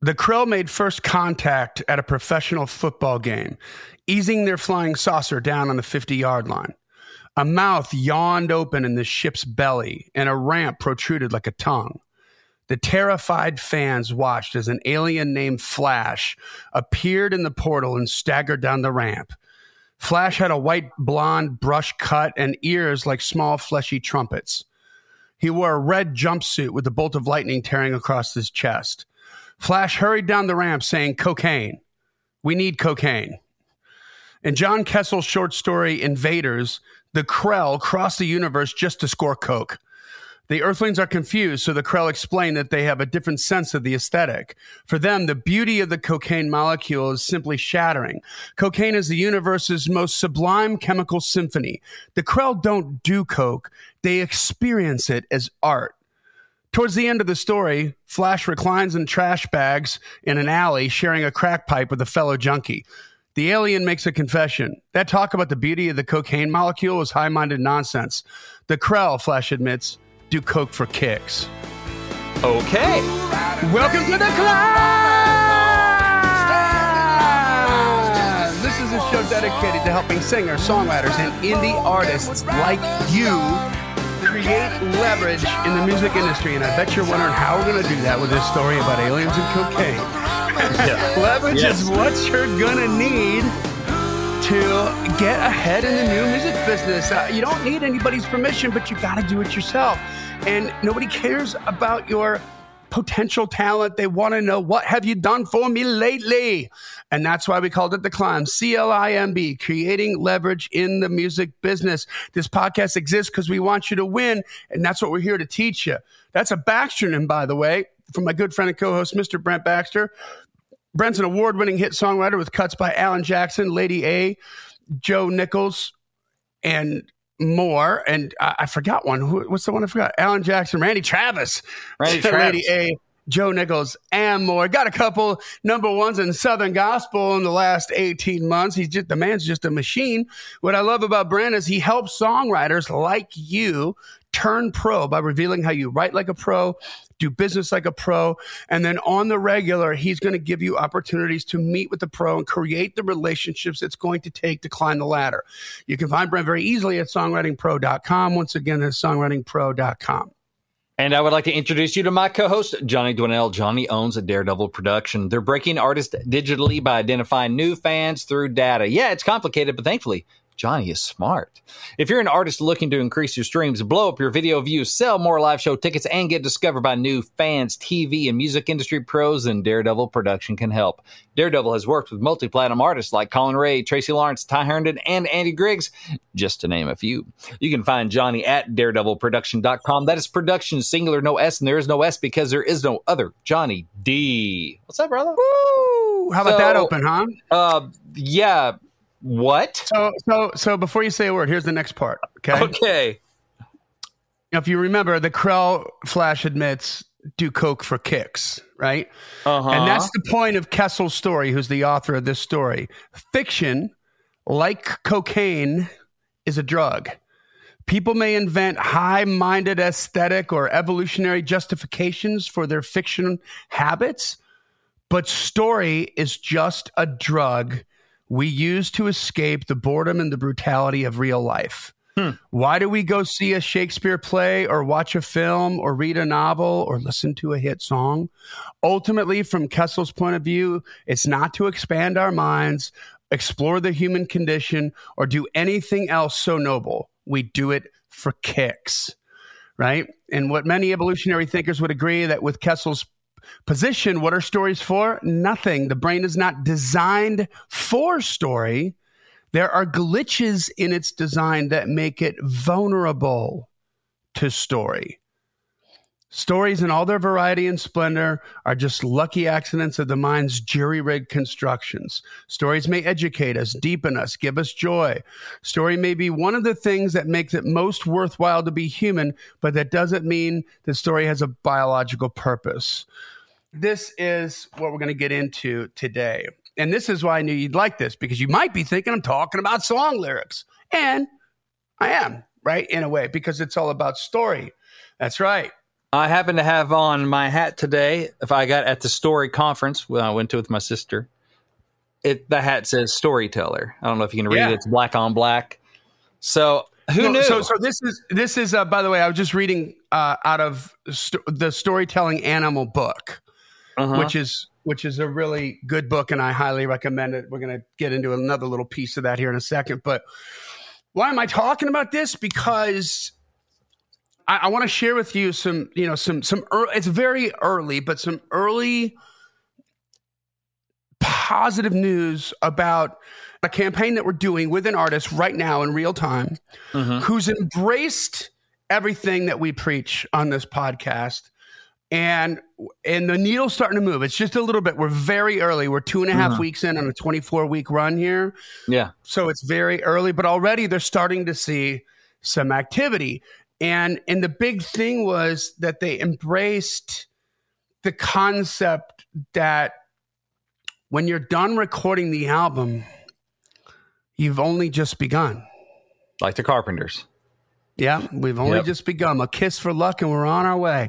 The Krell made first contact at a professional football game, easing their flying saucer down on the 50-yard line. A mouth yawned open in the ship's belly, and a ramp protruded like a tongue. The terrified fans watched as an alien named Flash appeared in the portal and staggered down the ramp. Flash had a white blonde brush cut and ears like small fleshy trumpets. He wore a red jumpsuit with a bolt of lightning tearing across his chest. Flash hurried down the ramp saying, "Cocaine. We need cocaine." In John Kessel's short story, Invaders, the Krell cross the universe just to score coke. The Earthlings are confused, so the Krell explain that they have a different sense of the aesthetic. For them, the beauty of the cocaine molecule is simply shattering. Cocaine is the universe's most sublime chemical symphony. The Krell don't do coke. They experience it as art. Towards the end of the story, Flash reclines in trash bags in an alley, sharing a crack pipe with a fellow junkie. The alien makes a confession. That talk about the beauty of the cocaine molecule is high-minded nonsense. The Krell, Flash admits, do coke for kicks. Okay. Welcome to the club! This is a show dedicated to helping singers, songwriters, and indie artists like you create leverage in the music industry. And I bet you're wondering how we're going to do that with this story about aliens and cocaine. Yeah. Leverage is what you're going to need to get ahead in the new music business. You don't need anybody's permission, but you got to do it yourself. And nobody cares about your potential talent. They want to know, what have you done for me lately? And that's why we called it The Climb, CLIMB, creating leverage in the music business. This podcast exists because we want you to win, and that's what we're here to teach you. That's a Baxternym, by the way, from my good friend and co-host, Mr. Brent Baxter. Brent's an award-winning hit songwriter with cuts by Alan Jackson, Lady A, Joe Nichols, and more. And I forgot one. What's the one I forgot? Alan Jackson, Randy Travis, Lady A, Joe Nichols, and more. Got a couple number ones in Southern Gospel in the last 18 months. The man's just a machine. What I love about Brent is he helps songwriters like you turn pro by revealing how you write like a pro, do business like a pro, and then on the regular, he's going to give you opportunities to meet with the pro and create the relationships it's going to take to climb the ladder. You can find Brent very easily at songwritingpro.com. Once again, that's songwritingpro.com. And I would like to introduce you to my co-host, Johnny Dwinell. Johnny owns a Daredevil production. They're breaking artists digitally by identifying new fans through data. Yeah, it's complicated, but thankfully, Johnny is smart. If you're an artist looking to increase your streams, blow up your video views, sell more live show tickets, and get discovered by new fans, TV, and music industry pros, then Daredevil Production can help. Daredevil has worked with multi-platinum artists like Colin Ray, Tracy Lawrence, Ty Herndon, and Andy Griggs, just to name a few. You can find Johnny at daredevilproduction.com. That is production, singular, no S, and there is no S because there is no other Johnny D. What's up, brother? Woo! How about that open, huh? Yeah. What? So before you say a word, here's the next part. Okay. If you remember, the Krell, Flash admits, do coke for kicks, right? Uh-huh. And that's the point of Kessel's story, who's the author of this story. Fiction, like cocaine, is a drug. People may invent high-minded aesthetic or evolutionary justifications for their fiction habits, but story is just a drug we use to escape the boredom and the brutality of real life. Why do we go see a Shakespeare play or watch a film or read a novel or listen to a hit song? Ultimately, from Kessel's point of view, it's not to expand our minds, explore the human condition, or do anything else so noble. We do it for kicks, right? And what many evolutionary thinkers would agree that with Kessel's position, what are stories for? Nothing. The brain is not designed for story. There are glitches in its design that make it vulnerable to story. Stories in all their variety and splendor are just lucky accidents of the mind's jury-rigged constructions. Stories may educate us, deepen us, give us joy. Story may be one of the things that makes it most worthwhile to be human, but that doesn't mean the story has a biological purpose. This is what we're going to get into today. And this is why I knew you'd like this, because you might be thinking I'm talking about song lyrics. And I am, right? In a way, because it's all about story. That's right. I happen to have on my hat today. If I got at the story conference when I went to with my sister, the hat says storyteller. I don't know if you can read it. It's black on black. So who knew? So this is by the way, I was just reading out of the Storytelling Animal book, which is a really good book, and I highly recommend it. We're going to get into another little piece of that here in a second. But why am I talking about this? Because I want to share with you some it's very early, but some early positive news about a campaign that we're doing with an artist right now in real time who's embraced everything that we preach on this podcast. And the needle's starting to move. It's just a little bit. We're very early. We're 2.5 weeks in on a 24-week run here. Yeah. So it's very early, but already they're starting to see some activity. And the big thing was that they embraced the concept that when you're done recording the album, you've only just begun. Like the Carpenters. Yeah, we've only just begun. A kiss for luck, and we're on our way.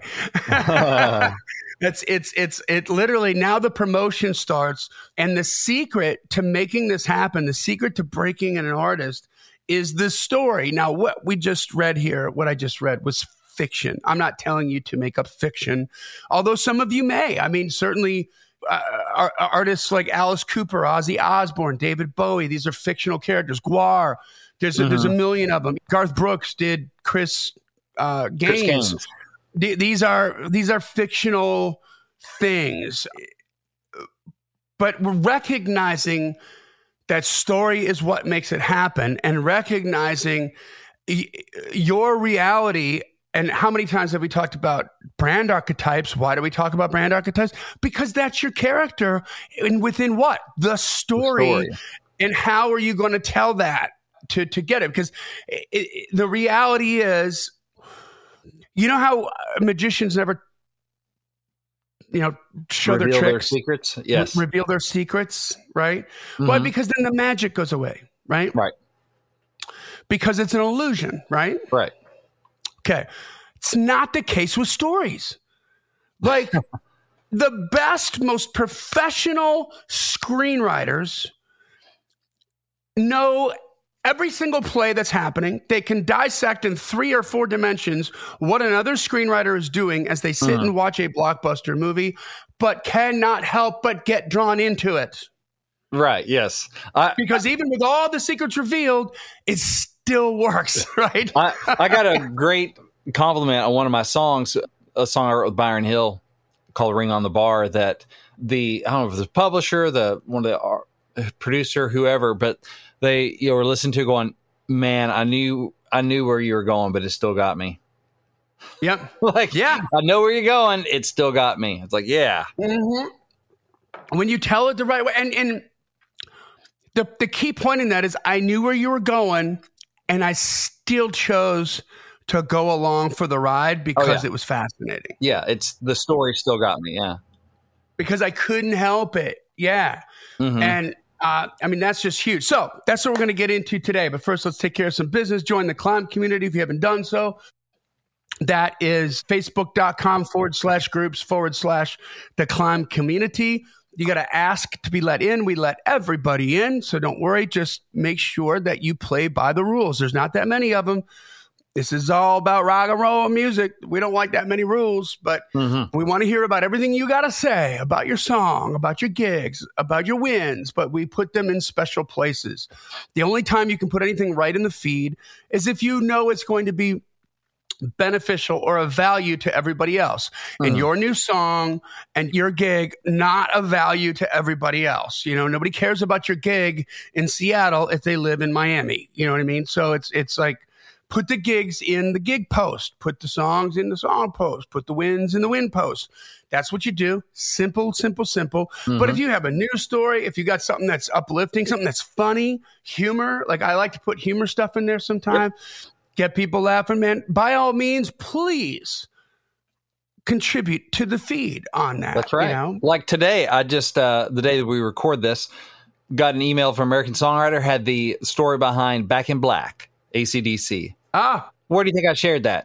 It literally now the promotion starts, and the secret to making this happen, the secret to breaking an artist, is the story. Now, what I just read was fiction. I'm not telling you to make up fiction, although some of you may. I mean, certainly artists like Alice Cooper, Ozzy Osbourne, David Bowie. These are fictional characters. Gwar. There's a million of them. Garth Brooks did Chris Gaines. These are fictional things, but we're recognizing that story is what makes it happen, and recognizing your reality. And how many times have we talked about brand archetypes? Why do we talk about brand archetypes? Because that's your character, and within what? The story. And how are you going to tell that to get it? Because the reality is, you know how magicians never, show reveal their tricks, their secrets. Yes, reveal their secrets, right? Why? Because then the magic goes away, right? Right. Because it's an illusion, right? Right. Okay. It's not the case with stories. Like the best, most professional screenwriters know every single play that's happening. They can dissect in 3 or 4 dimensions what another screenwriter is doing as they sit and watch a blockbuster movie, but cannot help but get drawn into it. Right. Yes. Because even with all the secrets revealed, it still works, right? I got a great compliment on one of my songs, a song I wrote with Byron Hill called Ring on the Bar, that I don't know if it was the publisher, one of the producer, whoever, but they were listening to going, man, I knew where you were going, but it still got me. Yep. I know where you're going. It still got me. It's like, yeah. Mm-hmm. When you tell it the right way. And the key point in that is I knew where you were going, and I still chose to go along for the ride because it was fascinating. Yeah. The story still got me. Yeah. Because I couldn't help it. Yeah. Mm-hmm. And that's just huge. So that's what we're going to get into today. But first, let's take care of some business. Join the Climb community if you haven't done so. That is facebook.com/groups/the Climb community. You got to ask to be let in. We let everybody in. So don't worry. Just make sure that you play by the rules. There's not that many of them. This is all about rock and roll music. We don't like that many rules, but we want to hear about everything you got to say about your song, about your gigs, about your wins, but we put them in special places. The only time you can put anything right in the feed is if you know it's going to be beneficial or of value to everybody else. And your new song and your gig, not of value to everybody else. Nobody cares about your gig in Seattle if they live in Miami. You know what I mean? So it's like, put the gigs in the gig post, put the songs in the song post, put the wins in the win post. That's what you do. Simple, simple, simple. But if you have a news story, if you got something that's uplifting, something that's funny, humor, like I like to put humor stuff in there sometimes, get people laughing, man, by all means, please contribute to the feed on that. That's right. Like today, I just, the day that we record this, got an email from American Songwriter, had the story behind Back in Black. AC/DC. Where do you think I shared that?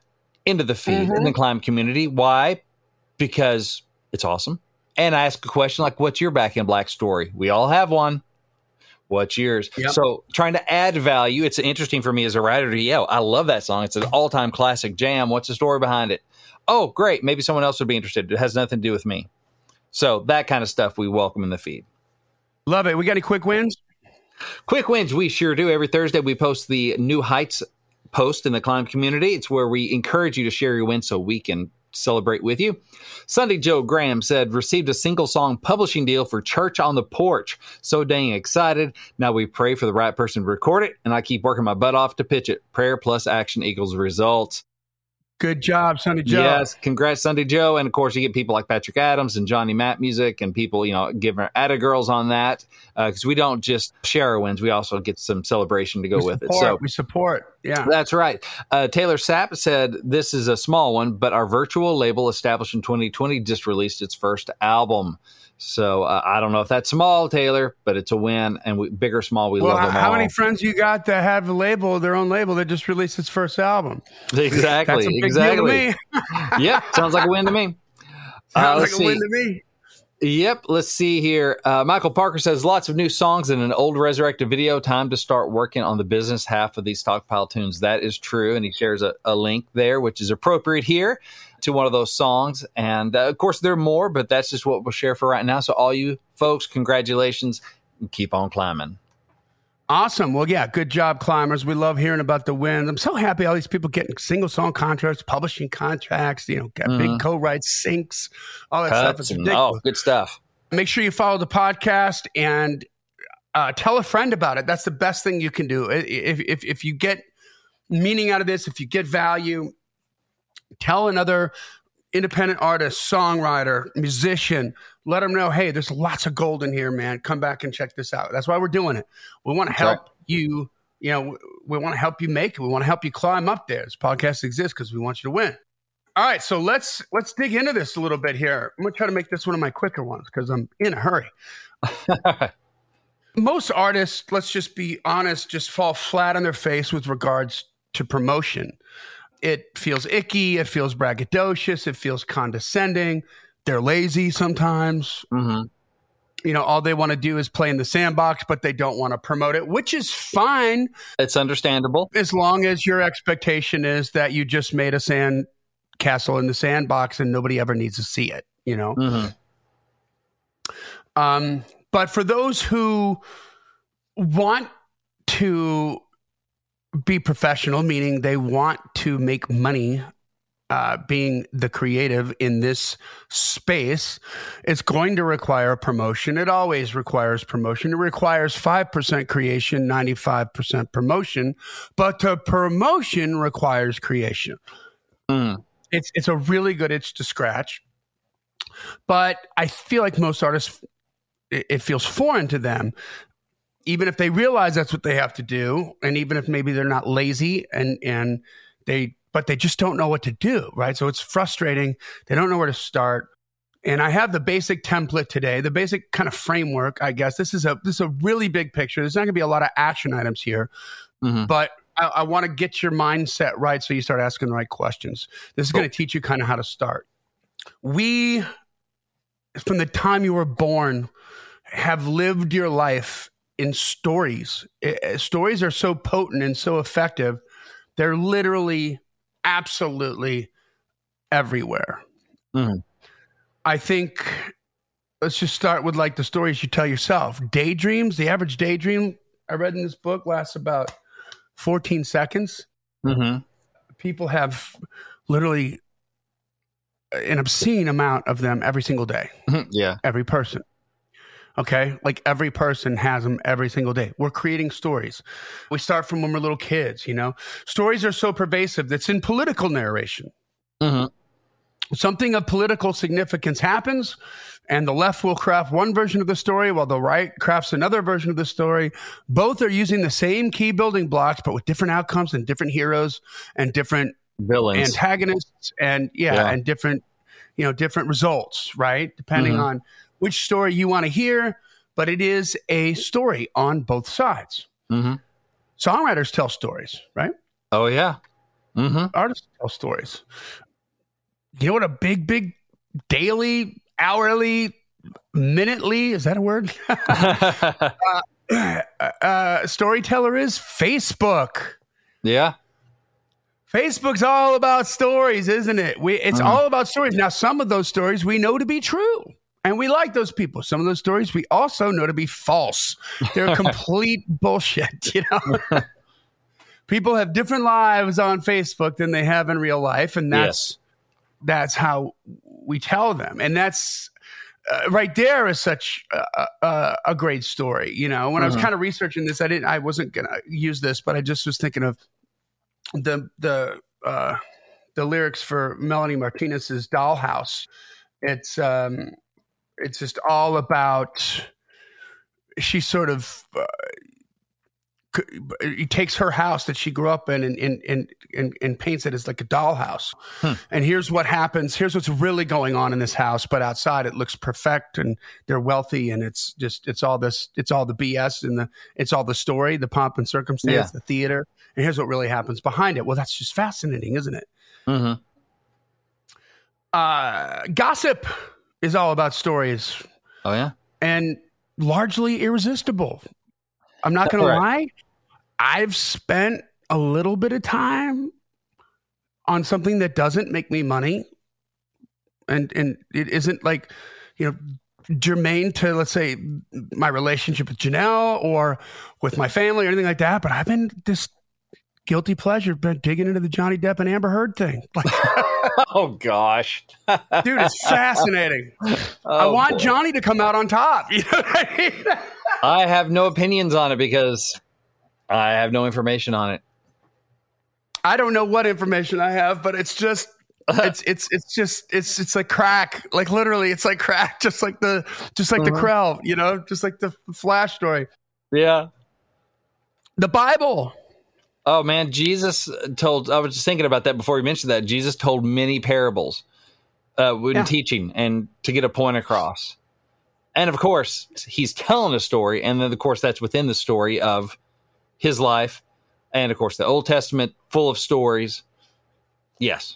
into the feed in the Climb community. Why? Because it's awesome. And I ask a question like, what's your Back in Black story? We all have one. What's yours? Yep. So trying to add value. It's interesting for me as a writer to yell, I love that song. It's an all-time classic jam. What's the story behind it? Oh, great. Maybe someone else would be interested. It has nothing to do with me. So that kind of stuff we welcome in the feed. Love it. We got any quick wins? Quick wins. We sure do. Every Thursday we post the New Heights post in the Climb community. It's where we encourage you to share your wins so we can celebrate with you. Sunday Joe Graham said, received a single song publishing deal for Church on the Porch. So dang excited. Now we pray for the right person to record it, and I keep working my butt off to pitch it. Prayer plus action equals results. Good job, Sunday Joe. Yes, congrats, Sunday Joe. And of course, you get people like Patrick Adams and Johnny Matt Music and people, giving Atta Girls on that. Because we don't just share our wins, we also get some celebration to go with it. So we support. Yeah. That's right. Taylor Sapp said, this is a small one, but our virtual label established in 2020 just released its first album. So I don't know if that's small, Taylor, but it's a win. And big or small, we love them all. How many friends you got that have their own label that just released its first album? Exactly. That's a big deal to me. Yep. Sounds like a win to me. Sounds like a win to me. Yep. Let's see here. Michael Parker says, lots of new songs and an old resurrected video. Time to start working on the business half of these stockpile tunes. That is true. And he shares a link there, which is appropriate here to one of those songs. And of course, there are more, but that's just what we'll share for right now. So all you folks, congratulations and keep on climbing. Awesome. Well, yeah, good job, climbers. We love hearing about the wins. I'm so happy all these people getting single song contracts, publishing contracts, got big co-writes, syncs, all that stuff. It's ridiculous. Oh, good stuff. Make sure you follow the podcast and tell a friend about it. That's the best thing you can do. If you get meaning out of this, if you get value, tell another independent artist, songwriter, musician, let them know, hey, there's lots of gold in here, man. Come back and check this out. That's why we're doing it. We want to help you, we want to help you make it. We want to help you climb up there. This podcast exists because we want you to win. All right, so let's dig into this a little bit here. I'm going to try to make this one of my quicker ones because I'm in a hurry. Most artists, let's just be honest, just fall flat on their face with regards to promotion. It feels icky. It feels braggadocious. It feels condescending. They're lazy sometimes. Mm-hmm. All they want to do is play in the sandbox, but they don't want to promote it, which is fine. It's understandable. As long as your expectation is that you just made a sand castle in the sandbox and nobody ever needs to see it, Mm-hmm. But for those who want to be professional, meaning they want to make money being the creative in this space, it's going to require promotion. It always requires promotion. It requires 5% creation, 95% promotion, but the promotion requires creation. It's a really good itch to scratch, but I feel like most artists, it feels foreign to them. Even if they realize that's what they have to do, and even if maybe they're not lazy but they just don't know what to do, right? So it's frustrating. They don't know where to start. And I have the basic template today, the basic kind of framework, I guess. This is a really big picture. There's not gonna be a lot of action items here, but I want to get your mindset right so you start asking the right questions. This is going to teach you kind of how to start. We, from the time you were born, have lived your life in stories. Stories are so potent and so effective. They're literally, absolutely everywhere. I think let's just start with like the stories you tell yourself. Daydreams, the average daydream I read in this book lasts about 14 seconds. People have literally an obscene amount of them every single day. Yeah. Every person. Okay. Like every person has them every single day. We're creating stories. We start from when we're little kids, Stories are so pervasive that's in political narration. Something of political significance happens, and the left will craft one version of the story while the right crafts another version of the story. Both are using the same key building blocks, but with different outcomes and different heroes and different villains, antagonists, and and different, different results, right? Depending on which story you want to hear, but it is a story on both sides. Songwriters tell stories, right? Oh, yeah. Artists tell stories. You know what a big daily, hourly, minutely, is that a word? Storyteller is? Facebook. Yeah. Facebook's all about stories, isn't it? It's all about stories. Now, some of those stories we know to be true, and we like those people. Some of those stories we also know to be false. They're complete bullshit, you know? People have different lives on Facebook than they have in real life, and that's how we tell them. And that's right there is such a great story. You know, when I was kind of researching this, I wasn't going to use this, but I just was thinking of the lyrics for Melanie Martinez's Dollhouse. It's just all about, she sort of he takes her house that she grew up in and paints it as like a dollhouse. And here's what happens. Here's what's really going on in this house. But outside it looks perfect and they're wealthy. And it's all the BS and it's all the story, the pomp and circumstance, the theater. And here's what really happens behind it. Well, that's just fascinating, isn't it? Gossip is all about stories. Oh, yeah. And largely irresistible. I'm not going to lie. I've spent a little bit of time on something that doesn't make me money. And it isn't like, you know, germane to, let's say, my relationship with Janelle or with my family or anything like that. But I've been this guilty pleasure, been digging into the Johnny Depp and Amber Heard thing. Like, oh, gosh. Dude, it's fascinating. I want Johnny to come out on top. You know what I mean? I have no opinions on it because I have no information on it. I don't know what information I have, but it's just it's like crack. Like literally, it's like crack, just like the Krell, you know, just like the Flash story. Yeah. The Bible. Oh man, Jesus told. I was just thinking about that before you mentioned that. Jesus told many parables when teaching and to get a point across. And of course, he's telling a story, and then of course that's within the story of his life, and of course the Old Testament full of stories. Yes.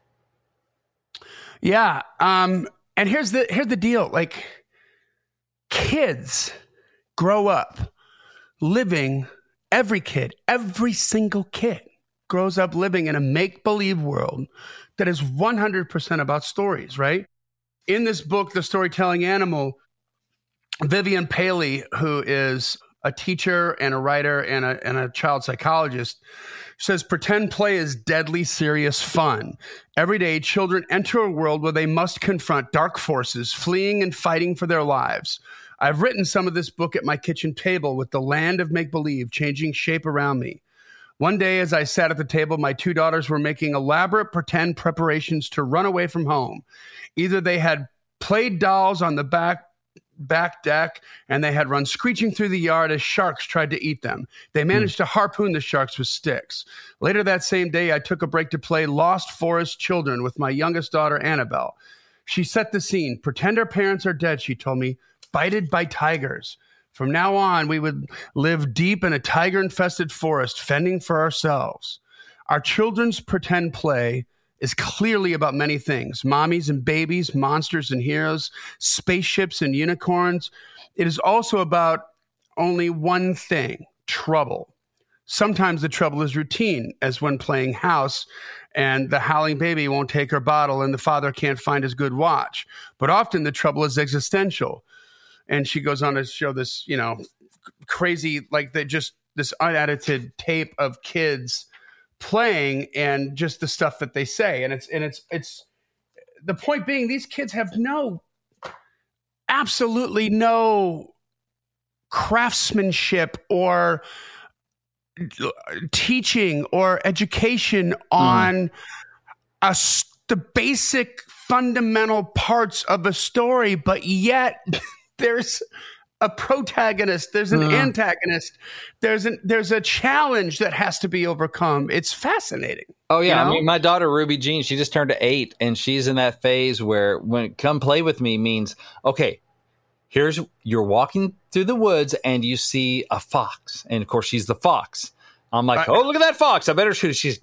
Yeah. And here's the deal. Like, kids grow up living. Every single kid grows up living in a make-believe world that is 100% about stories, right? In this book, The Storytelling Animal, Vivian Paley, who is a teacher and a writer and a child psychologist, says pretend play is deadly serious fun. Every day, children enter a world where they must confront dark forces, fleeing and fighting for their lives. I've written some of this book at my kitchen table with the land of make-believe changing shape around me. One day, as I sat at the table, my two daughters were making elaborate pretend preparations to run away from home. Either they had played dolls on the back deck and they had run screeching through the yard as sharks tried to eat them. They managed to harpoon the sharks with sticks. Later that same day, I took a break to play Lost Forest Children with my youngest daughter, Annabelle. She set the scene. Pretend our parents are dead, she told me, bited by tigers. From now on, we would live deep in a tiger-infested forest, fending for ourselves. Our children's pretend play is clearly about many things: mommies and babies, monsters and heroes, spaceships and unicorns. It is also about only one thing: trouble. Sometimes the trouble is routine, as when playing house and the howling baby won't take her bottle and the father can't find his good watch. But often the trouble is existential. And she goes on to show this, you know, crazy, like this unedited tape of kids playing and just the stuff that they say. And it's the point being, these kids have absolutely no craftsmanship or teaching or education on the basic fundamental parts of a story, but yet there's a protagonist, there's an antagonist, there's a challenge that has to be overcome. It's fascinating. Oh yeah, you know? I mean, my daughter Ruby Jean, she just turned 8, and she's in that phase where when come play with me means, okay, you're walking through the woods and you see a fox, and of course she's the fox. I'm like, oh, look at that fox, I better shoot it. She's, no,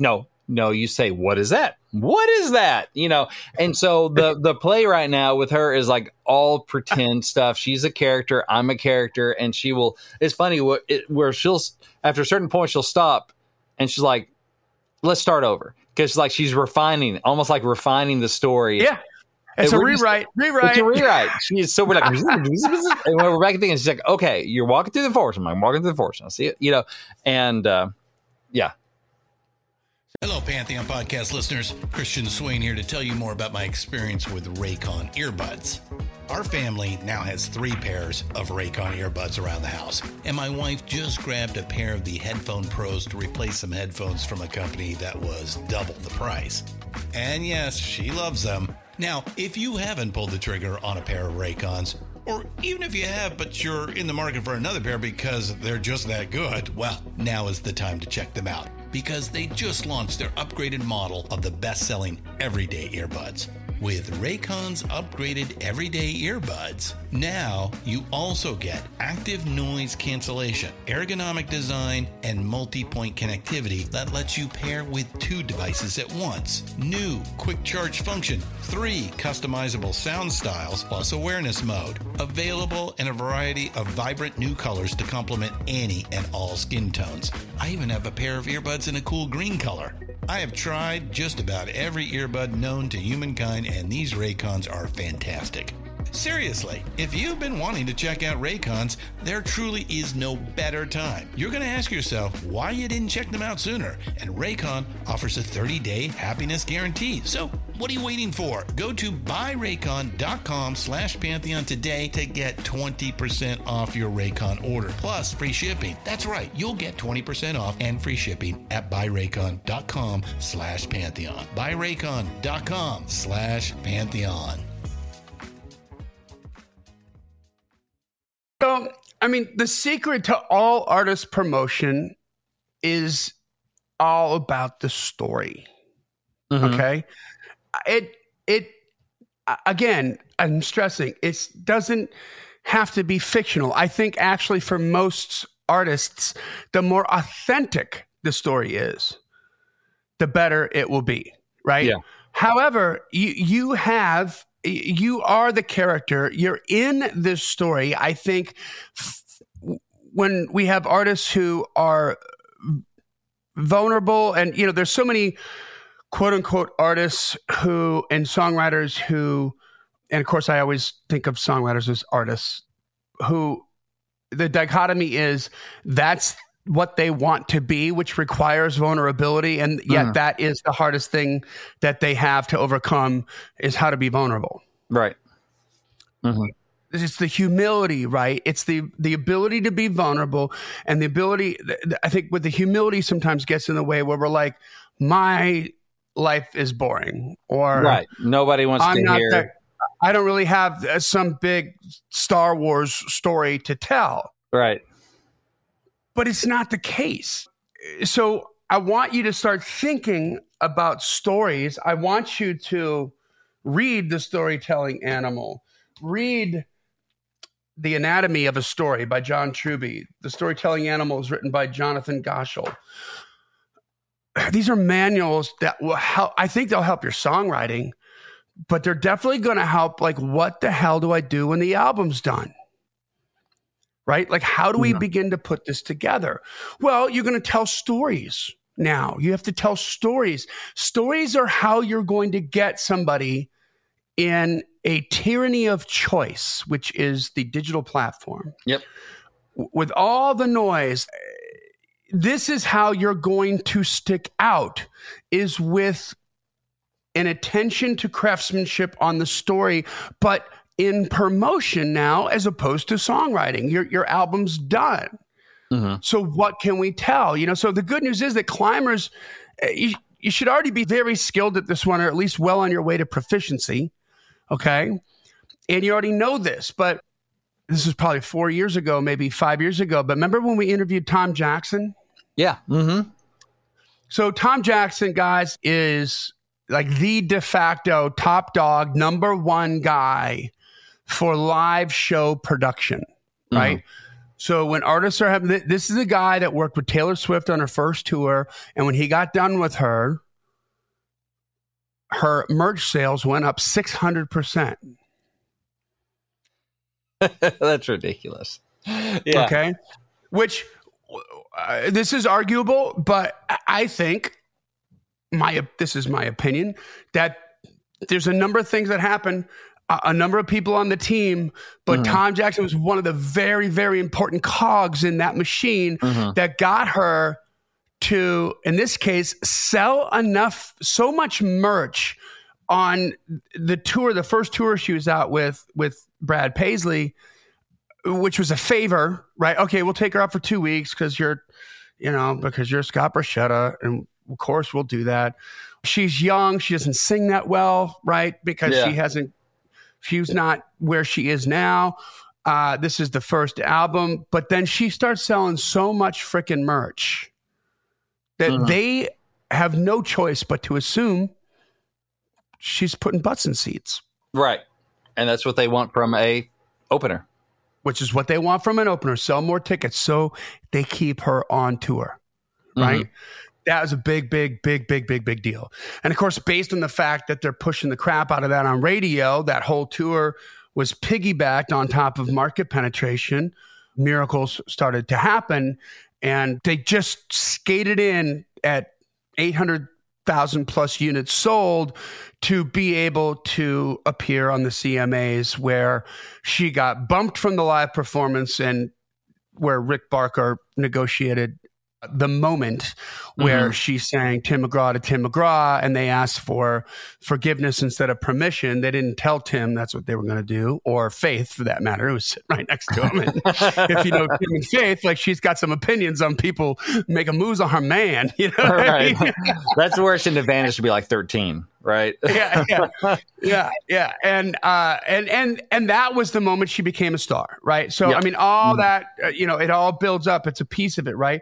No, you say, what is that? What is that? You know, and so the play right now with her is like all pretend stuff. She's a character, I'm a character, and she will. It's funny where she'll after a certain point she'll stop, and she's like, "Let's start over," because like she's refining, almost like refining the story. Yeah, it's a rewrite. It's a rewrite. She's so we're like, and we're back at the end. She's like, "Okay, you're walking through the forest. I'm walking through the forest. I see it." You know, and yeah. Hello, Pantheon Podcast listeners. Christian Swain here to tell you more about my experience with Raycon earbuds. Our family now has 3 pairs of Raycon earbuds around the house, and my wife just grabbed a pair of the Headphone Pros to replace some headphones from a company that was double the price. And yes, she loves them. Now, if you haven't pulled the trigger on a pair of Raycons, or even if you have, but you're in the market for another pair because they're just that good, well, now is the time to check them out, because they just launched their upgraded model of the best-selling everyday earbuds. With Raycon's upgraded everyday earbuds, now you also get active noise cancellation, ergonomic design, and multi-point connectivity that lets you pair with 2 devices at once. New quick charge function, 3 customizable sound styles, plus awareness mode. Available in a variety of vibrant new colors to complement any and all skin tones. I even have a pair of earbuds in a cool green color. I have tried just about every earbud known to humankind, and these Raycons are fantastic. Seriously, if you've been wanting to check out Raycons, there truly is no better time. You're going to ask yourself why you didn't check them out sooner, and Raycon offers a 30-day happiness guarantee. So what are you waiting for? Go to buyraycon.com/Pantheon today to get 20% off your Raycon order, plus free shipping. That's right, you'll get 20% off and free shipping at buyraycon.com/Pantheon. buyraycon.com/Pantheon. So, I mean, the secret to all artist promotion is all about the story. Mm-hmm. Okay. Again, I'm stressing, it doesn't have to be fictional. I think actually for most artists, the more authentic the story is, the better it will be. Right. Yeah. However, you are the character. You're in this story. I think when we have artists who are vulnerable, and, you know, there's so many quote unquote artists who, and songwriters who, and of course I always think of songwriters as artists, who the dichotomy is that's what they want to be, which requires vulnerability. And yet that is the hardest thing that they have to overcome, is how to be vulnerable. Right. Mm-hmm. It's the humility, right? It's the ability to be vulnerable, and the ability, I think with the humility sometimes gets in the way, where we're like, my life is boring, or right. Nobody wants to hear. I don't really have some big Star Wars story to tell. Right. But it's not the case. So I want you to start thinking about stories. I want you to read The Storytelling Animal. Read The Anatomy of a Story by John Truby. The Storytelling Animal is written by Jonathan Goshel. These are manuals that will help. I think they'll help your songwriting, but they're definitely going to help, like, what the hell do I do when the album's done? Right? Like, how do we begin to put this together? Well, you're going to tell stories now. You have to tell stories. Stories are how you're going to get somebody in a tyranny of choice, which is the digital platform. Yep. With all the noise, this is how you're going to stick out, is with an attention to craftsmanship on the story, but in promotion now, as opposed to songwriting. Your album's done. Mm-hmm. So what can we tell? You know, so the good news is that climbers, you should already be very skilled at this one, or at least well on your way to proficiency. Okay. And you already know this, but this is probably 4 years ago, maybe 5 years ago. But remember when we interviewed Tom Jackson? Yeah. Mm-hmm. So Tom Jackson, guys, is like the de facto top dog, number one guy for live show production, right? Mm-hmm. So when artists are having, this is a guy that worked with Taylor Swift on her first tour. And when he got done with her, her merch sales went up 600%. That's ridiculous. Yeah. Okay. Which this is arguable, but I think this is my opinion, that there's a number of things that happen, a number of people on the team, but Tom Jackson was one of the very, very important cogs in that machine that got her to, in this case, sell so much merch on the tour, the first tour she was out with Brad Paisley, which was a favor, right? Okay, we'll take her out for 2 weeks because you're Scott Borchetta, and of course we'll do that. She's young, she doesn't sing that well, right? Because she's not where she is now. This is the first album, but then she starts selling so much freaking merch that they have no choice but to assume she's putting butts in seats. Right. And that's what they want from a opener. Which is what they want from an opener. Sell more tickets so they keep her on tour. Right? That was a big deal. And of course, based on the fact that they're pushing the crap out of that on radio, that whole tour was piggybacked on top of market penetration. Miracles started to happen, and they just skated in at 800,000 plus units sold to be able to appear on the CMAs, where she got bumped from the live performance and where Rick Barker negotiated the moment where she sang Tim McGraw to Tim McGraw, and they asked for forgiveness instead of permission. They didn't tell Tim that's what they were going to do, or Faith for that matter. It was sitting right next to him. And if you know Tim and Faith, like, she's got some opinions on people making moves on her man. You know, right? I mean? That's where it's an advantage to be like 13, right? Yeah. And that was the moment she became a star, right? So I mean, all that it all builds up. It's a piece of it, right?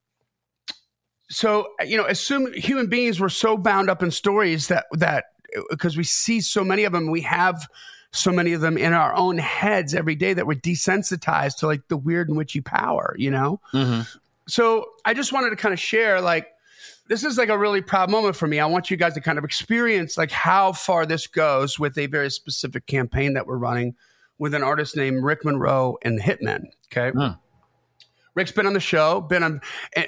So, assume human beings were so bound up in stories that because we see so many of them, we have so many of them in our own heads every day, that we're desensitized to like the weird and witchy power, So I just wanted to kind of share, like, this is like a really proud moment for me. I want you guys to kind of experience like how far this goes with a very specific campaign that we're running with an artist named Rick Monroe and the Hitmen. Okay. Rick's been on the show, been on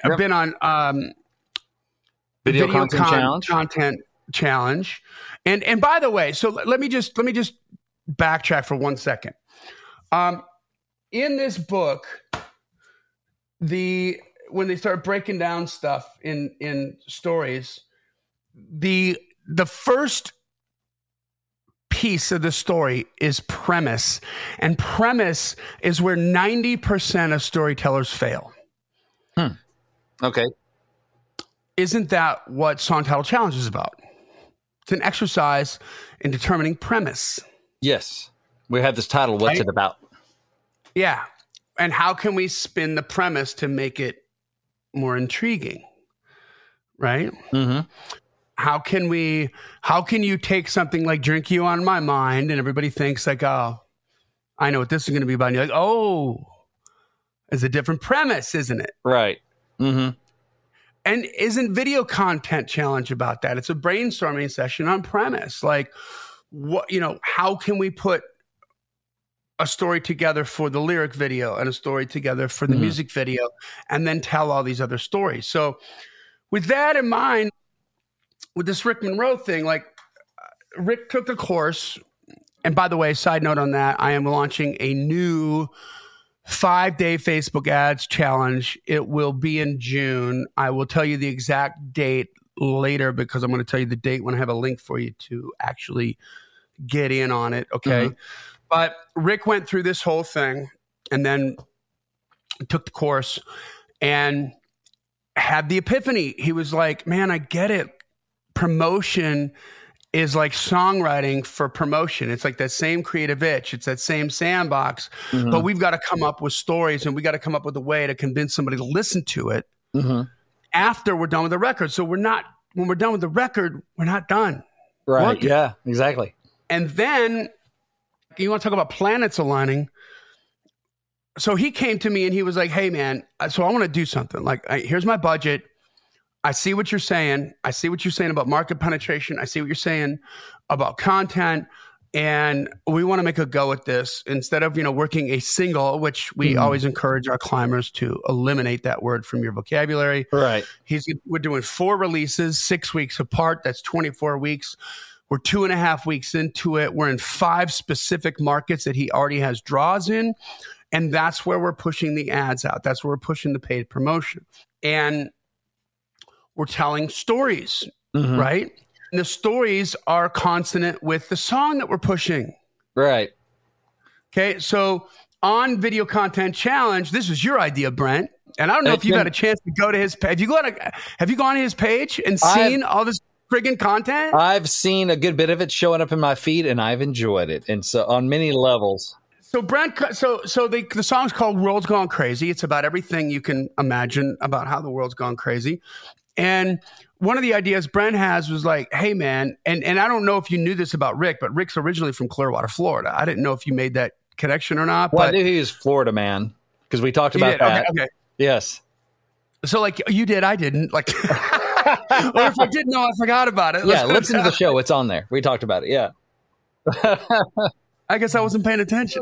Video Content Challenge. And by the way, so let me just backtrack for 1 second. In this book, when they start breaking down stuff in stories, the first piece of the story is premise, and premise is where 90% of storytellers fail. Okay. Isn't that what Song Title Challenge is about? It's an exercise in determining premise. Yes. We have this title. What's it about? Yeah. And how can we spin the premise to make it more intriguing? Right? How can you take something like Drink You on My Mind, and everybody thinks like, oh, I know what this is going to be about. And you're like, oh, it's a different premise, isn't it? Right. And isn't Video Content Challenge about that? It's a brainstorming session on premise. Like, what, how can we put a story together for the lyric video and a story together for the music video, and then tell all these other stories? So with that in mind, with this Rick Monroe thing, like, Rick took the course. And by the way, side note on that, I am launching a new 5-day Facebook ads challenge. It will be in June. I will tell you the exact date later, because I'm going to tell you the date when I have a link for you to actually get in on it. Okay. But Rick went through this whole thing and then took the course and had the epiphany. He was like, man, I get it. Promotion is like songwriting for promotion. It's like that same creative itch. It's that same sandbox, but we've got to come up with stories, and we got to come up with a way to convince somebody to listen to it after we're done with the record. So when we're done with the record, we're not done. Right. Working. Yeah, exactly. And then you want to talk about planets aligning. So he came to me and he was like, hey man, so I want to do something. Like, here's my budget. I see what you're saying. I see what you're saying about market penetration. I see what you're saying about content. And we want to make a go at this instead of, working a single, which we always encourage our climbers to eliminate that word from your vocabulary. Right. We're doing 4 releases, 6 weeks apart. That's 24 weeks. We're 2.5 weeks into it. We're in 5 specific markets that he already has draws in. And that's where we're pushing the ads out. That's where we're pushing the paid promotion. And we're telling stories, right? And the stories are consonant with the song that we're pushing. Right. Okay. So on Video Content Challenge, this was your idea, Brent. And I don't know if you've had a chance to go to his page. Have you gone to his page and seen all this friggin' content? I've seen a good bit of it showing up in my feed, and I've enjoyed it. And so on many levels. So Brent, the song's called World's Gone Crazy. It's about everything you can imagine about how the world's gone crazy. And one of the ideas Brent has was like, hey, man, and I don't know if you knew this about Rick, but Rick's originally from Clearwater, Florida. I didn't know if you made that connection or not. Well, but I knew he was Florida man because we talked about that. Okay. Yes. So like you did, I didn't. Like, or if I didn't know, I forgot about it. Listen to the show. It's on there. We talked about it. Yeah. I guess I wasn't paying attention.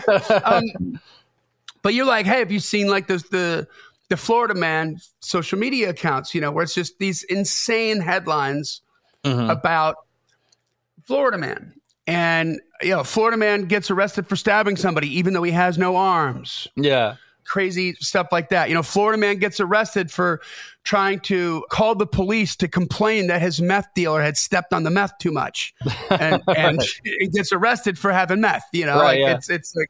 But you're like, hey, have you seen like the Florida Man social media accounts, where it's just these insane headlines about Florida Man. And, Florida Man gets arrested for stabbing somebody, even though he has no arms. Yeah. Crazy stuff like that. Florida Man gets arrested for trying to call the police to complain that his meth dealer had stepped on the meth too much. And he gets arrested for having meth, Right, yeah. It's like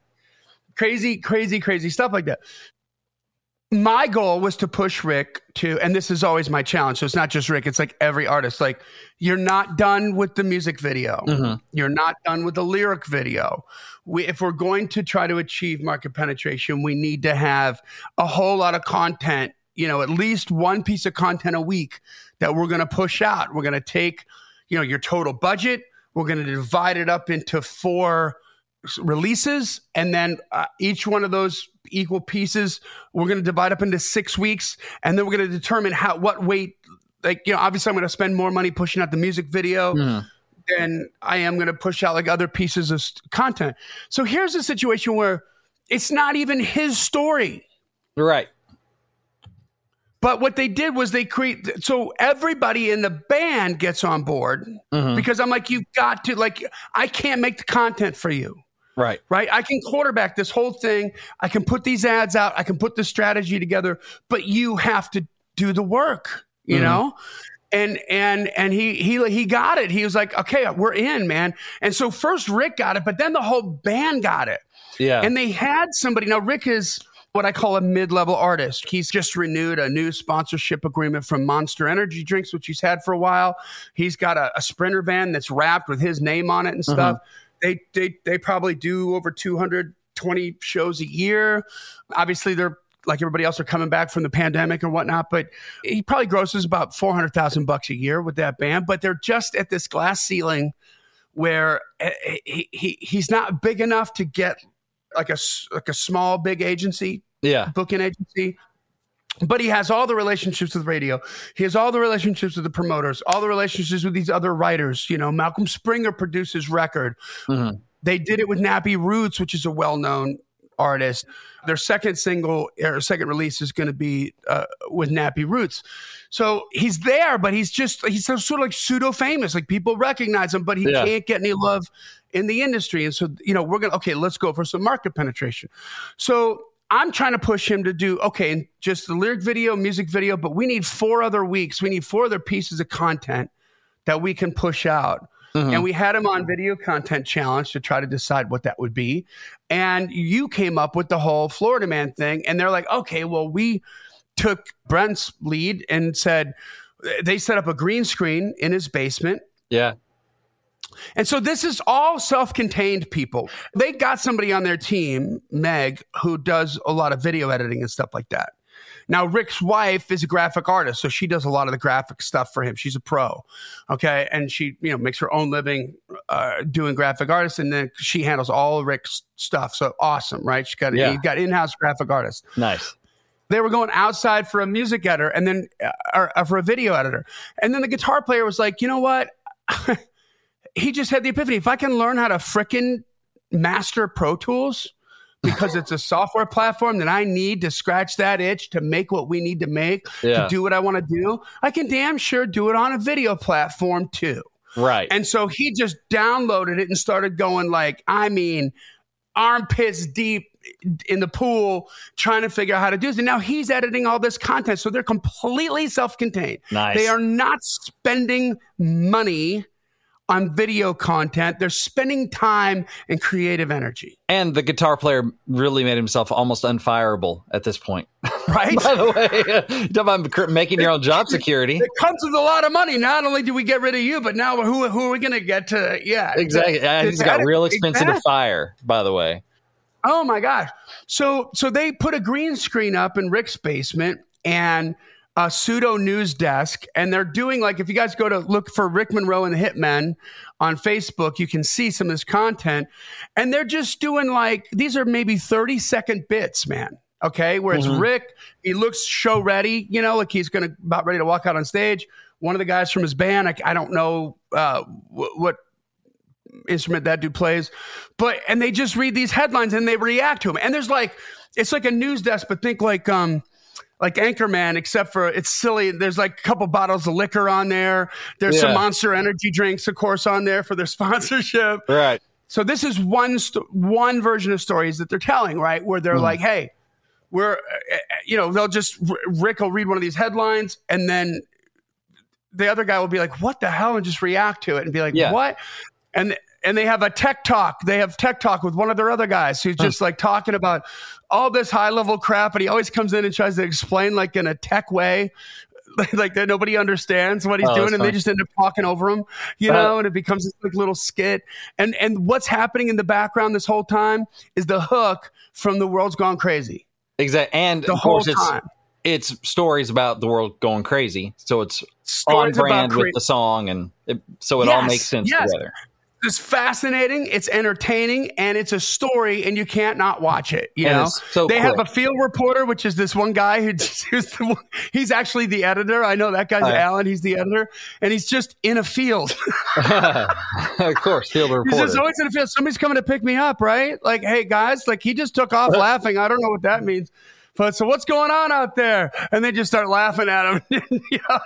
crazy stuff like that. My goal was to push Rick to, and this is always my challenge. So it's not just Rick. It's like every artist. Like, you're not done with the music video. You're not done with the lyric video. If we're going to try to achieve market penetration, we need to have a whole lot of content, at least one piece of content a week that we're going to push out. We're going to take, your total budget. We're going to divide it up into 4 releases, and then each one of those equal pieces we're going to divide up into 6 weeks, and then we're going to determine what weight. Like, obviously I'm going to spend more money pushing out the music video than I am going to push out like other pieces of content. So here's a situation where it's not even his story, right? But what they did was so everybody in the band gets on board because I'm like, you've got to, like, I can't make the content for you. Right. I can quarterback this whole thing. I can put these ads out. I can put the strategy together, but you have to do the work, you know? And he got it. He was like, okay, we're in, man. And so first Rick got it, but then the whole band got it. Yeah. And they had somebody. Now, Rick is what I call a mid-level artist. He's just renewed a new sponsorship agreement from Monster Energy Drinks, which he's had for a while. He's got a Sprinter van that's wrapped with his name on it and stuff. They probably do over 220 shows a year. Obviously, they're like everybody else, are coming back from the pandemic and whatnot, but he probably grosses about $400,000 a year with that band. But they're just at this glass ceiling where he's not big enough to get like a small, big agency, booking agency. But he has all the relationships with radio. He has all the relationships with the promoters, all the relationships with these other writers. Malcolm Springer produced his record. They did it with Nappy Roots, which is a well-known artist. Their second single or second release is going to be with Nappy Roots. So he's there, but he's sort of like pseudo famous. Like, people recognize him, but he can't get any love in the industry. And so, let's go for some market penetration. So I'm trying to push him to do, just the lyric video, music video, but we need 4 other weeks. We need 4 other pieces of content that we can push out. And we had him on Video Content Challenge to try to decide what that would be. And you came up with the whole Florida Man thing. And they're like, okay, well, we took Brent's lead and they set up a green screen in his basement. Yeah. And so this is all self-contained people. They got somebody on their team, Meg, who does a lot of video editing and stuff like that. Now, Rick's wife is a graphic artist, so she does a lot of the graphic stuff for him. She's a pro, okay? And she, makes her own living doing graphic artists, and then she handles all Rick's stuff. So awesome, right? You've got in-house graphic artists. Nice. They were going outside for a music editor and then or for a video editor. And then the guitar player was like, you know what? He just had the epiphany. If I can learn how to frickin' master Pro Tools because it's a software platform that I need to scratch that itch to make what we need to make, to do what I want to do, I can damn sure do it on a video platform too. Right. And so he just downloaded it and started going like, I mean, armpits deep in the pool trying to figure out how to do this. And now he's editing all this content. So they're completely self-contained. Nice. They are not spending money on video content. They're spending time and creative energy. And the guitar player really made himself almost unfireable at this point. Right? By the way, you talk about making your own job security. It comes with a lot of money. Not only do we get rid of you, but now who are we going to get to? Yeah. Exactly. He's got real expensive to fire, by the way. Oh my gosh. So they put a green screen up in Rick's basement and a pseudo news desk. And they're doing like, if you guys go to look for Rick Monroe and the Hitmen on Facebook, you can see some of this content. And they're just doing like, these are maybe 30-second bits, man. Okay. Where it's Rick, he looks show ready, you know, like he's about ready to walk out on stage. One of the guys from his band, I don't know what instrument that dude plays, and they just read these headlines and they react to them. And there's like, it's like a news desk, but think like Anchorman, except for it's silly. There's like a couple bottles of liquor on there. There's some Monster Energy drinks, of course, on there for their sponsorship. Right. So this is one version of stories that they're telling, right? Where they're like, hey, we're, they'll just, Rick will read one of these headlines and then the other guy will be like, what the hell? And just react to it and be like, what? And they have a tech talk. They have tech talk with one of their other guys who's just like talking about all this high level crap. And he always comes in and tries to explain like in a tech way, like that nobody understands what he's doing. And they just end up talking over him, and it becomes this like little skit. And what's happening in the background this whole time is the hook from The World's Gone Crazy. Exactly. And the of whole course time. It's stories about the world going crazy. So it's stories on brand with the song. And so it all makes sense together. It's fascinating, it's entertaining, and it's a story, and you can't not watch it. You know, they have a field reporter, which is this one guy he's actually the editor. I know that guy's Alan. He's the editor, and he's just in a field. Of course, field reporter. He's just always in a field. Somebody's coming to pick me up, right? Like, hey guys, like he just took off laughing. I don't know what that means. But so what's going on out there? And they just start laughing at him.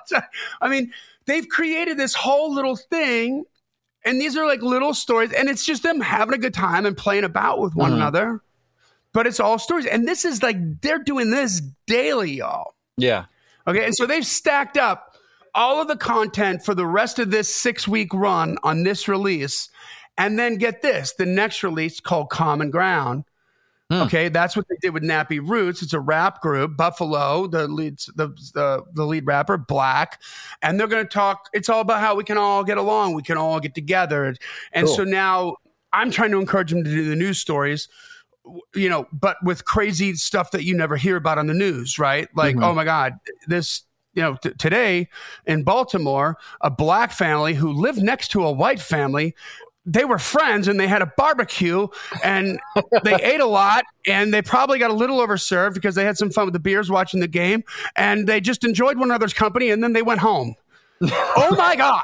I mean, they've created this whole little thing. And these are like little stories, and it's just them having a good time and playing about with one another. But it's all stories. And this is like, they're doing this daily, y'all. Yeah. Okay. And so they've stacked up all of the content for the rest of this 6-week run on this release. And then get this, the next release called Common Ground. Okay, that's what they did with Nappy Roots. It's a rap group, Buffalo, the lead rapper, Black, and they're going to talk. It's all about how we can all get along, we can all get together, and so now I'm trying to encourage them to do the news stories, but with crazy stuff that you never hear about on the news, right? Like, oh my God, this. Today in Baltimore, a Black family who lived next to a white family. They were friends and they had a barbecue and they ate a lot and they probably got a little overserved because they had some fun with the beers watching the game and they just enjoyed one another's company and then they went home. Oh my God.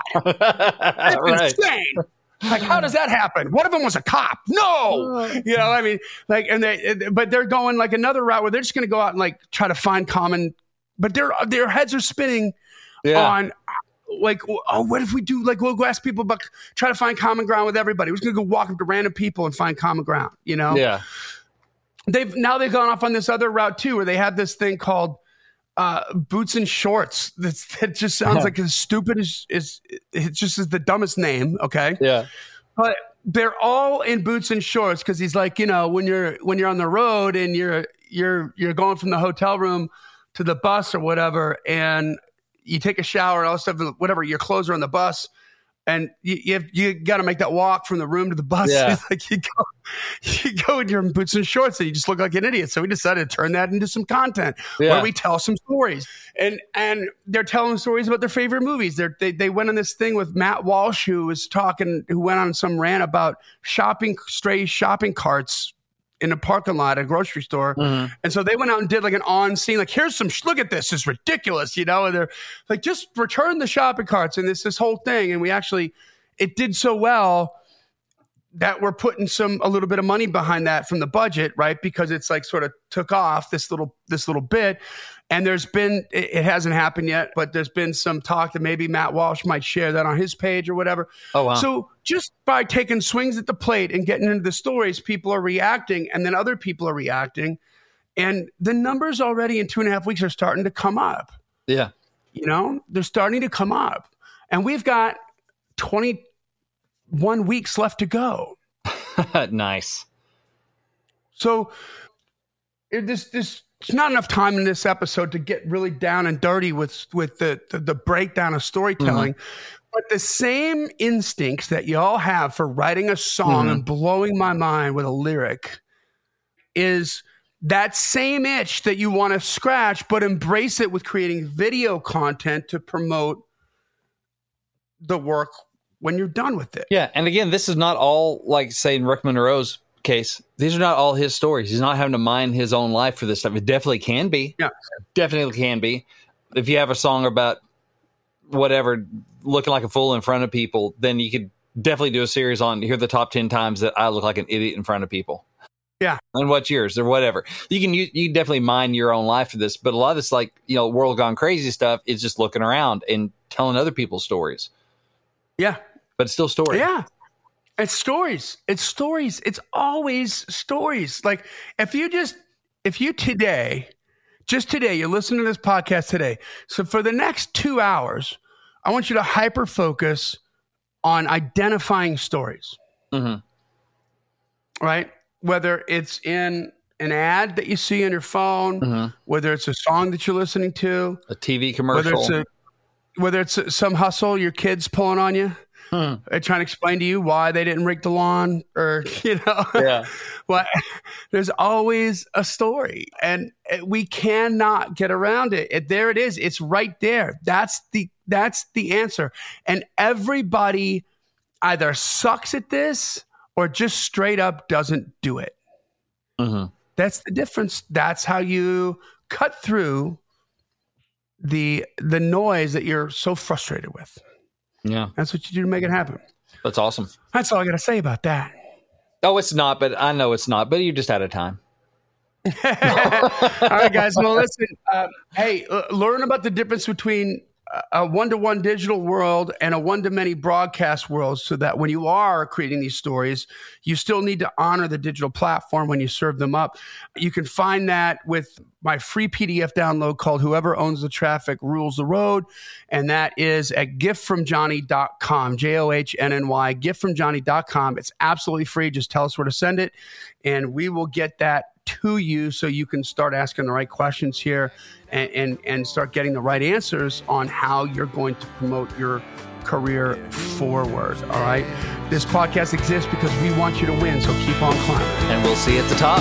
That's insane. Like, how does that happen? One of them was a cop. No, I mean, like, but they're going like another route where they're just going to go out and like try to find common, but their heads are spinning on like, oh, what if we do, like, we'll go ask people about, try to find common ground with everybody. We're just going to go walk up to random people and find common ground, Yeah. They've gone off on this other route too, where they have this thing called Boots and Shorts. That just sounds like as stupid as it just is the dumbest name. Okay. Yeah. But they're all in boots and shorts because he's like, when you're on the road and you're going from the hotel room to the bus or whatever, and you take a shower and all that stuff, whatever, your clothes are on the bus and you got to make that walk from the room to the bus. Yeah. Like you go in your boots and shorts and you just look like an idiot. So we decided to turn that into some content where we tell some stories and they're telling stories about their favorite movies. They went on this thing with Matt Walsh, who went on some rant about stray shopping carts in a parking lot at a grocery store. Mm-hmm. And so they went out and did like an on scene, like, here's some, look at this, it's ridiculous, and they're like, just return the shopping carts and this whole thing. And it did so well that we're putting a little bit of money behind that from the budget, right? Because it's like sort of took off this little bit. And it hasn't happened yet, but there's been some talk that maybe Matt Walsh might share that on his page or whatever. Oh, wow. So just by taking swings at the plate and getting into the stories, people are reacting, and then other people are reacting. And the numbers already in 2.5 weeks are starting to come up. Yeah. They're starting to come up. And we've got 21 weeks left to go. Nice. So there's not enough time in this episode to get really down and dirty with the breakdown of storytelling. Mm-hmm. But the same instincts that you all have for writing a song mm-hmm. and blowing my mind with a lyric is that same itch that you want to scratch, but embrace it with creating video content to promote the work when you're done with it. Yeah. And again, this is not all, like, say, in Rick Monroe's case, these are not all his stories. He's not having to mine his own life for this stuff. It definitely can be. Yeah. Definitely can be. If you have a song about whatever, looking like a fool in front of people, then you could definitely do a series on here are the top 10 times that I look like an idiot in front of people. Yeah. And what's yours or whatever. You can definitely mine your own life for this. But a lot of this, like, world gone crazy stuff is just looking around and telling other people's stories. Yeah. But it's still story. Yeah. It's stories. It's stories. It's always stories. Like if you today, you're listening to this podcast today. So for the next 2 hours, I want you to hyper focus on identifying stories. Mm-hmm. Right? Whether it's in an ad that you see on your phone, mm-hmm. whether it's a song that you're listening to, a TV commercial, whether it's some hustle your kid's pulling on you. Trying to explain to you why they didn't rake the lawn, or yeah. Well, there's always a story, and we cannot get around it. There it is. It's right there. That's the answer. And everybody either sucks at this or just straight up doesn't do it. Mm-hmm. That's the difference. That's how you cut through the noise that you're so frustrated with. Yeah. That's what you do to make it happen. That's awesome. That's all I got to say about that. Oh, it's not, but I know it's not, but you're just out of time. All right, guys. Well, listen, learn about the difference between a one-to-one digital world and a one-to-many broadcast world, so that when you are creating these stories, you still need to honor the digital platform when you serve them up. You can find that with my free PDF download called Whoever Owns the Traffic Rules the Road. And that is at giftfromjohnny.com, JOHNNY, giftfromjohnny.com. It's absolutely free. Just tell us where to send it, and we will get that to you so you can start asking the right questions here and start getting the right answers on how you're going to promote your career forward. All right. This podcast exists because we want you to win. So keep on climbing. And we'll see you at the top.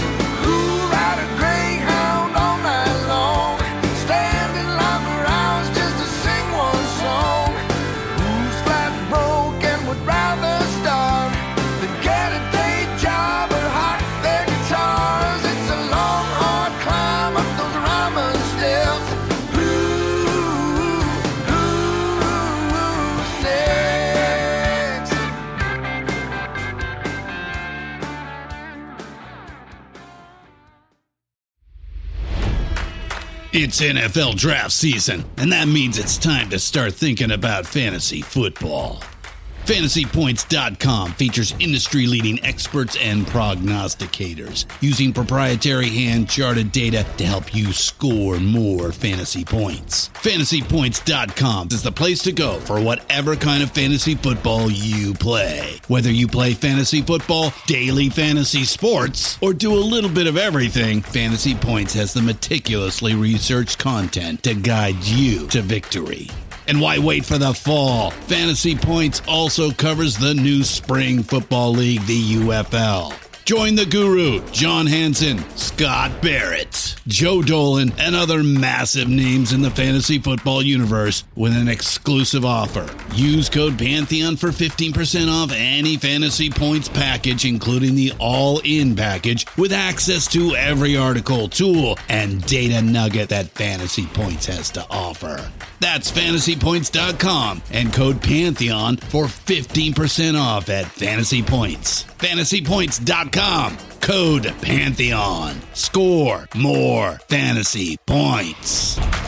It's NFL draft season, and that means it's time to start thinking about fantasy football. FantasyPoints.com features industry-leading experts and prognosticators using proprietary hand-charted data to help you score more fantasy points. FantasyPoints.com is the place to go for whatever kind of fantasy football you play. Whether you play fantasy football, daily fantasy sports, or do a little bit of everything, Fantasy Points has the meticulously researched content to guide you to victory. And why wait for the fall? Fantasy Points also covers the new spring football league, the UFL. Join the guru, John Hansen, Scott Barrett, Joe Dolan, and other massive names in the fantasy football universe with an exclusive offer. Use code Pantheon for 15% off any Fantasy Points package, including the all-in package, with access to every article, tool, and data nugget that Fantasy Points has to offer. That's fantasypoints.com and code Pantheon for 15% off at Fantasy Points. Fantasypoints.com. Code Pantheon. Score more fantasy points.